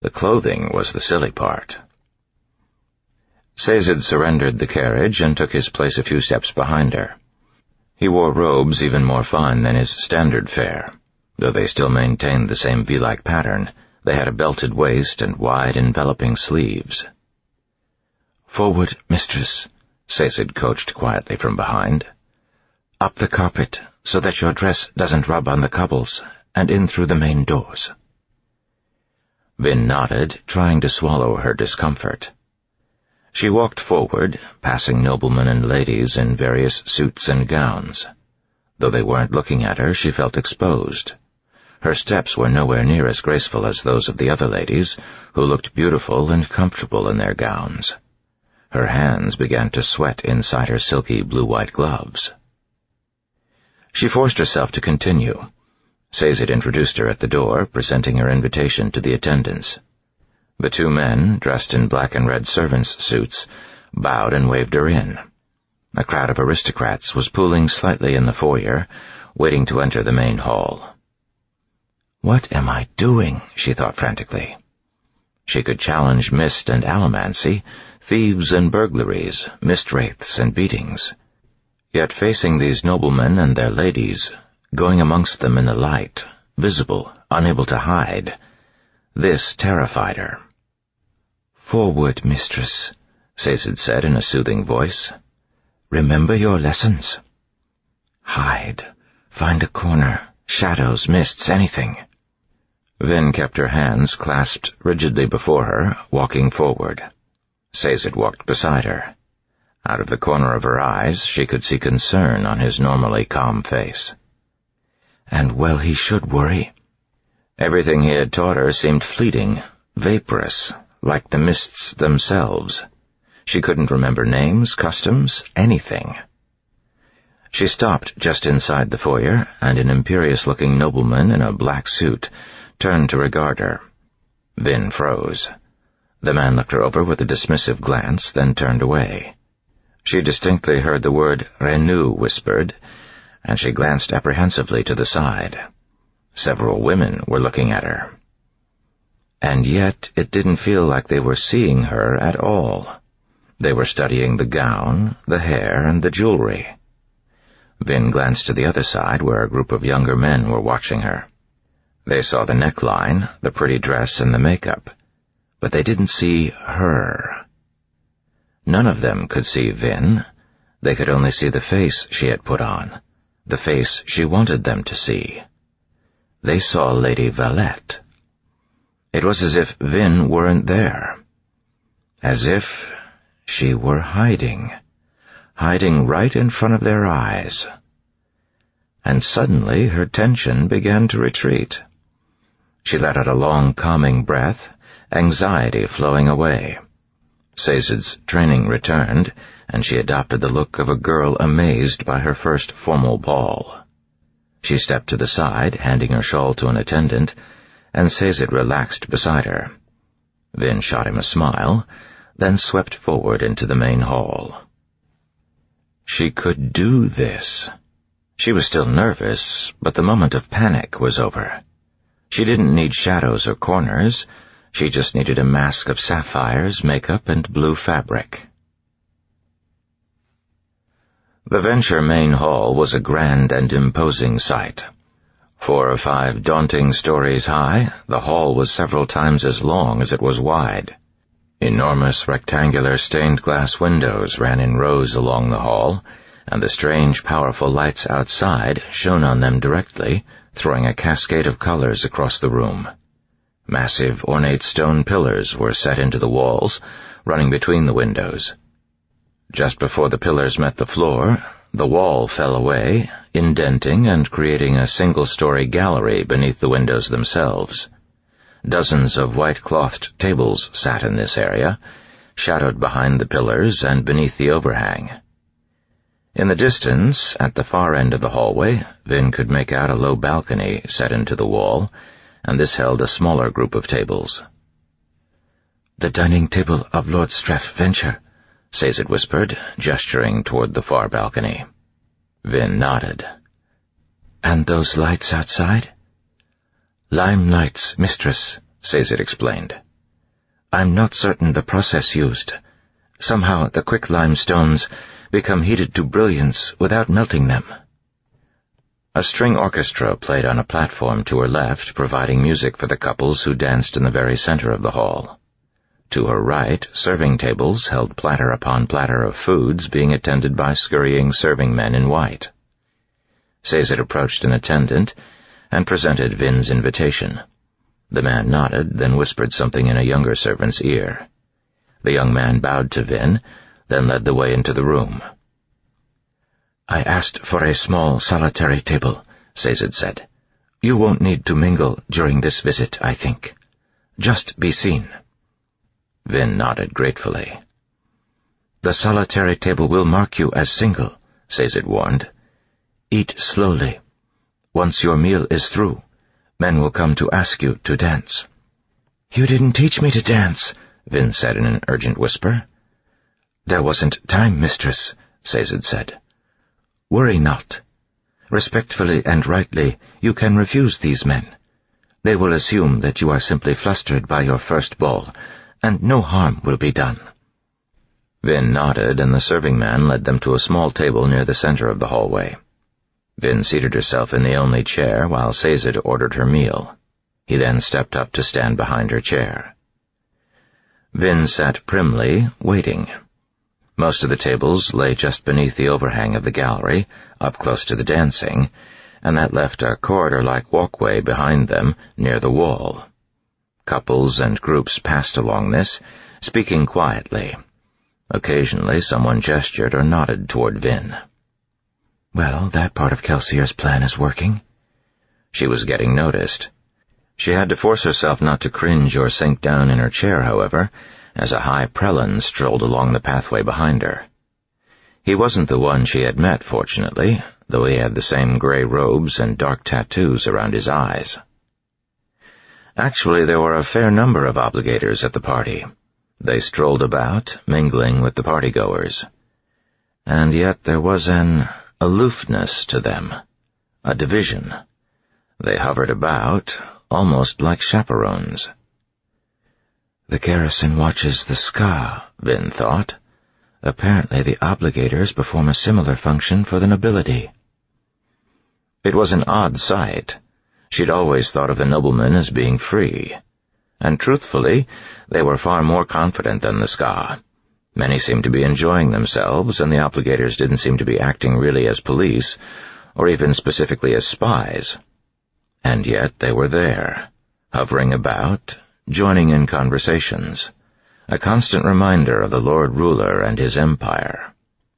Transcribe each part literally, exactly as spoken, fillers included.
The clothing was the silly part. Sazed surrendered the carriage and took his place a few steps behind her. He wore robes even more fine than his standard fare. Though they still maintained the same V-like pattern, they had a belted waist and wide enveloping sleeves. "Forward, mistress," Sazed coached quietly from behind. "Up the carpet, so that your dress doesn't rub on the cobbles, and in through the main doors." Vin nodded, trying to swallow her discomfort. She walked forward, passing noblemen and ladies in various suits and gowns. Though they weren't looking at her, she felt exposed. Her steps were nowhere near as graceful as those of the other ladies, who looked beautiful and comfortable in their gowns. Her hands began to sweat inside her silky blue-white gloves. She forced herself to continue. Sazed introduced her at the door, presenting her invitation to the attendants. The two men, dressed in black and red servants' suits, bowed and waved her in. A crowd of aristocrats was pooling slightly in the foyer, waiting to enter the main hall. "What am I doing?" she thought frantically. She could challenge mist and allomancy, thieves and burglaries, mist wraiths and beatings. Yet facing these noblemen and their ladies, going amongst them in the light, visible, unable to hide, this terrified her. "Forward, mistress," Sazed said in a soothing voice. "Remember your lessons. Hide. Find a corner. Shadows, mists, anything." Vin kept her hands clasped rigidly before her, walking forward. Sazed walked beside her. Out of the corner of her eyes, she could see concern on his normally calm face. And well he should worry. Everything he had taught her seemed fleeting, vaporous, like the mists themselves. She couldn't remember names, customs, anything. She stopped just inside the foyer, and an imperious-looking nobleman in a black suit turned to regard her. Vin froze. The man looked her over with a dismissive glance, then turned away. She distinctly heard the word "renew" whispered, and she glanced apprehensively to the side. Several women were looking at her. And yet it didn't feel like they were seeing her at all. They were studying the gown, the hair, and the jewelry. Vin glanced to the other side, where a group of younger men were watching her. They saw the neckline, the pretty dress, and the makeup, but they didn't see her. None of them could see Vin. They could only see the face she had put on, the face she wanted them to see. They saw Lady Valette. It was as if Vin weren't there. As if she were hiding, hiding right in front of their eyes. And suddenly her tension began to retreat. She let out a long, calming breath, anxiety flowing away. Sazed's training returned, and she adopted the look of a girl amazed by her first formal ball. She stepped to the side, handing her shawl to an attendant, and Sazed relaxed beside her. Vin shot him a smile, then swept forward into the main hall. She could do this. She was still nervous, but the moment of panic was over. She didn't need shadows or corners. She just needed a mask of sapphires, makeup, and blue fabric. The Venture main hall was a grand and imposing sight. Four or five daunting stories high, the hall was several times as long as it was wide. Enormous rectangular stained-glass windows ran in rows along the hall, and the strange, powerful lights outside shone on them directly, throwing a cascade of colors across the room. Massive, ornate stone pillars were set into the walls, running between the windows. Just before the pillars met the floor, the wall fell away, indenting and creating a single-story gallery beneath the windows themselves. Dozens of white-clothed tables sat in this area, shadowed behind the pillars and beneath the overhang. In the distance, at the far end of the hallway, Vin could make out a low balcony set into the wall, and this held a smaller group of tables. "The dining table of Lord Streff Venture," Sazed whispered, gesturing toward the far balcony. Vin nodded. "And those lights outside?" "Lime lights, mistress," Sazed explained. I'm not certain the process used. Somehow the quicklime stones become heated to brilliance without melting them." A string orchestra played on a platform to her left, providing music for the couples who danced in the very center of the hall. To her right, serving tables held platter upon platter of foods being attended by scurrying serving men in white. Sazed approached an attendant and presented Vin's invitation. The man nodded, then whispered something in a younger servant's ear. The young man bowed to Vin, then led the way into the room. "I asked for a small solitary table," Sazed said. "You won't need to mingle during this visit, I think. Just be seen." Vin nodded gratefully. "The solitary table will mark you as single," Sazed warned. "Eat slowly. Once your meal is through, men will come to ask you to dance." "You didn't teach me to dance," Vin said in an urgent whisper. "There wasn't time, mistress," Sazed said. "Worry not. Respectfully and rightly, you can refuse these men. They will assume that you are simply flustered by your first ball, and no harm will be done." Vin nodded, and the serving man led them to a small table near the center of the hallway. Vin seated herself in the only chair while Sazed ordered her meal. He then stepped up to stand behind her chair. Vin sat primly, waiting. Most of the tables lay just beneath the overhang of the gallery, up close to the dancing, and that left a corridor-like walkway behind them near the wall. Couples and groups passed along this, speaking quietly. Occasionally someone gestured or nodded toward Vin. "Well, that part of Kelsier's plan is working." She was getting noticed. She had to force herself not to cringe or sink down in her chair, however, as a high prelin strolled along the pathway behind her. He wasn't the one she had met, fortunately, though he had the same gray robes and dark tattoos around his eyes. Actually, there were a fair number of obligators at the party. They strolled about, mingling with the partygoers. And yet there was an aloofness to them, a division. They hovered about, almost like chaperones. "The garrison watches the Ska," Vin thought. "Apparently the obligators perform a similar function for the nobility." It was an odd sight. She'd always thought of the noblemen as being free. And truthfully, they were far more confident than the Ska. Many seemed to be enjoying themselves, and the obligators didn't seem to be acting really as police, or even specifically as spies. And yet they were there, hovering about, joining in conversations, a constant reminder of the Lord Ruler and his empire.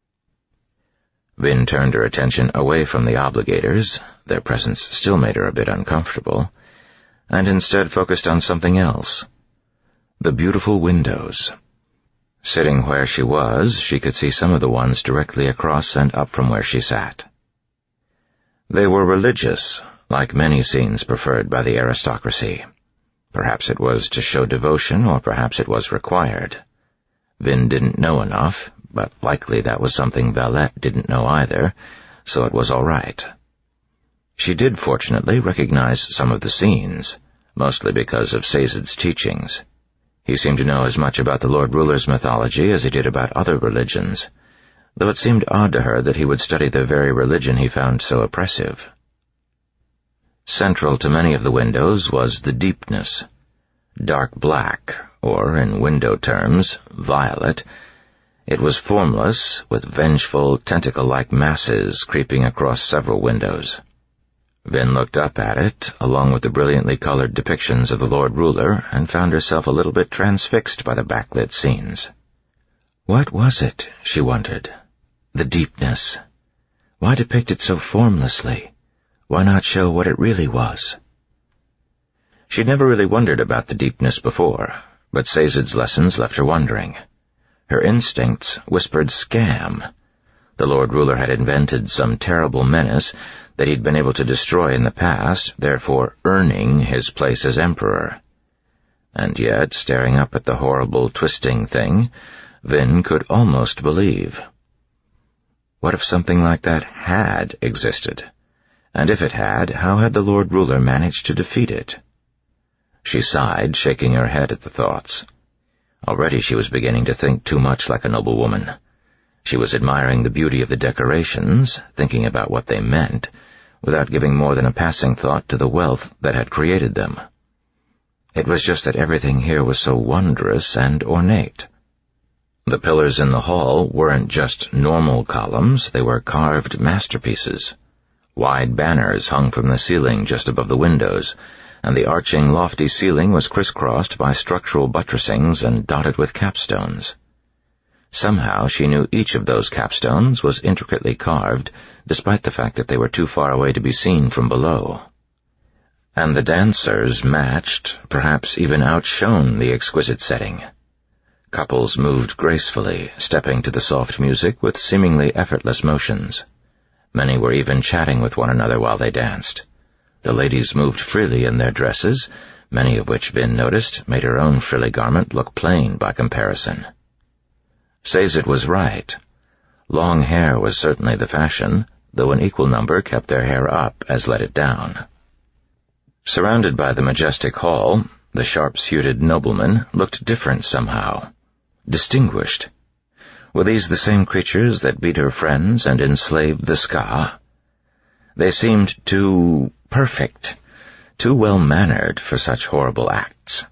Vin turned her attention away from the obligators, their presence still made her a bit uncomfortable, and instead focused on something else. The beautiful windows. Sitting where she was, she could see some of the ones directly across and up from where she sat. They were religious, like many scenes preferred by the aristocracy. Perhaps it was to show devotion, or perhaps it was required. Vin didn't know enough, but likely that was something Valette didn't know either, so it was all right. She did, fortunately, recognize some of the scenes, mostly because of Sazed's teachings. He seemed to know as much about the Lord Ruler's mythology as he did about other religions, though it seemed odd to her that he would study the very religion he found so oppressive. Central to many of the windows was the deepness. Dark black, or, in window terms, violet. It was formless, with vengeful, tentacle-like masses creeping across several windows. Vin looked up at it, along with the brilliantly colored depictions of the Lord Ruler, and found herself a little bit transfixed by the backlit scenes. What was it, she wondered? The deepness. Why depict it so formlessly? Why not show what it really was? She'd never really wondered about the deepness before, but Sazed's lessons left her wondering. Her instincts whispered scam. The Lord Ruler had invented some terrible menace that he'd been able to destroy in the past, therefore earning his place as emperor. And yet, staring up at the horrible, twisting thing, Vin could almost believe. What if something like that had existed? And if it had, how had the Lord Ruler managed to defeat it? She sighed, shaking her head at the thoughts. Already she was beginning to think too much like a noblewoman. She was admiring the beauty of the decorations, thinking about what they meant, without giving more than a passing thought to the wealth that had created them. It was just that everything here was so wondrous and ornate. The pillars in the hall weren't just normal columns, they were carved masterpieces. Wide banners hung from the ceiling just above the windows, and the arching lofty ceiling was crisscrossed by structural buttressings and dotted with capstones. Somehow she knew each of those capstones was intricately carved, despite the fact that they were too far away to be seen from below. And the dancers matched, perhaps even outshone the exquisite setting. Couples moved gracefully, stepping to the soft music with seemingly effortless motions. Many were even chatting with one another while they danced. The ladies moved freely in their dresses, many of which Vin noticed made her own frilly garment look plain by comparison. Sazed was right. Long hair was certainly the fashion, though an equal number kept their hair up as let it down. Surrounded by the majestic hall, the sharp-suited noblemen looked different somehow. Distinguished. Were these the same creatures that beat her friends and enslaved the Ska? They seemed too perfect, too well-mannered for such horrible acts.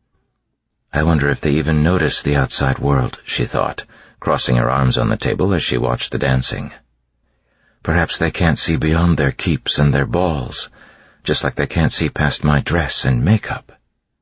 I wonder if they even notice the outside world, she thought, crossing her arms on the table as she watched the dancing. Perhaps they can't see beyond their keeps and their balls, just like they can't see past my dress and makeup.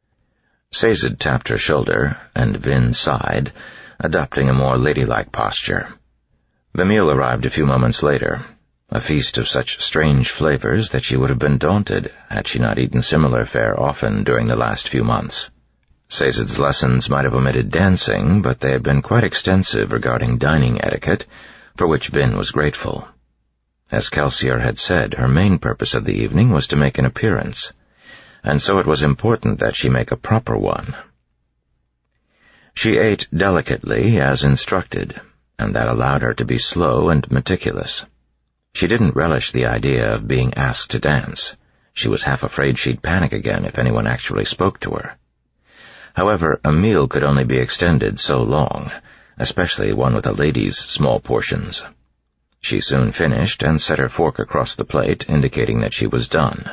Sazed tapped her shoulder, and Vin sighed, adopting a more ladylike posture. The meal arrived a few moments later, a feast of such strange flavors that she would have been daunted had she not eaten similar fare often during the last few months. Sazed's lessons might have omitted dancing, but they had been quite extensive regarding dining etiquette, for which Vin was grateful. As Kelsier had said, her main purpose of the evening was to make an appearance, and so it was important that she make a proper one. She ate delicately as instructed, and that allowed her to be slow and meticulous. She didn't relish the idea of being asked to dance. She was half afraid she'd panic again if anyone actually spoke to her. However, a meal could only be extended so long, especially one with a lady's small portions. She soon finished and set her fork across the plate, indicating that she was done.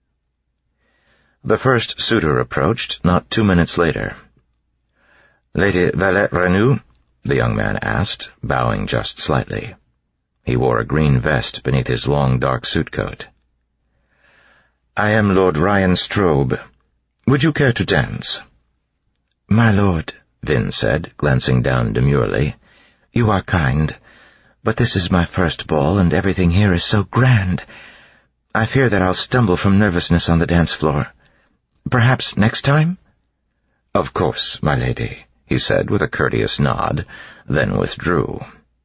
The first suitor approached not two minutes later. "Lady Valette Renou?" the young man asked, bowing just slightly. He wore a green vest beneath his long dark suit coat. "I am Lord Ryan Strobe. Would you care to dance?" "My lord," Vin said, glancing down demurely, "you are kind, but this is my first ball and everything here is so grand. I fear that I'll stumble from nervousness on the dance floor. Perhaps next time?" "Of course, my lady," he said with a courteous nod, then withdrew.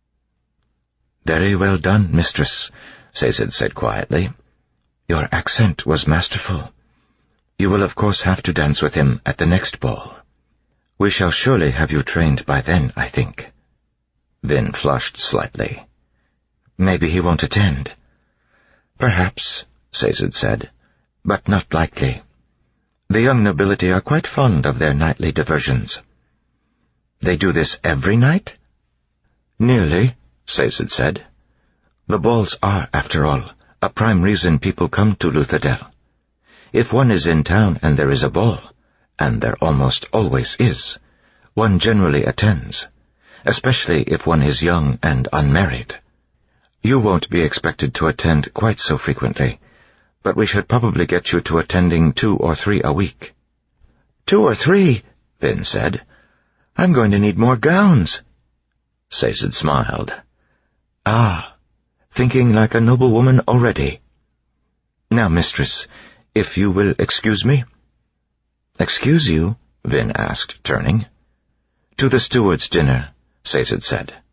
"Very well done, mistress," Sazed said quietly. "Your accent was masterful. You will of course have to dance with him at the next ball. We shall surely have you trained by then, I think." Vin flushed slightly. "Maybe he won't attend." "Perhaps," Sazed said, "but not likely. The young nobility are quite fond of their nightly diversions." "They do this every night?" "Nearly," Sazed said. "The balls are, after all, a prime reason people come to Luthadel. If one is in town and there is a ball, and there almost always is, one generally attends, especially if one is young and unmarried. You won't be expected to attend quite so frequently, but we should probably get you to attending two or three a week." "Two or three?" Vin said. "I'm going to need more gowns." Sazed smiled. "Ah, thinking like a noblewoman already. Now, mistress, if you will excuse me." "Excuse you?" Vin asked, turning. "To the steward's dinner," Sazed said.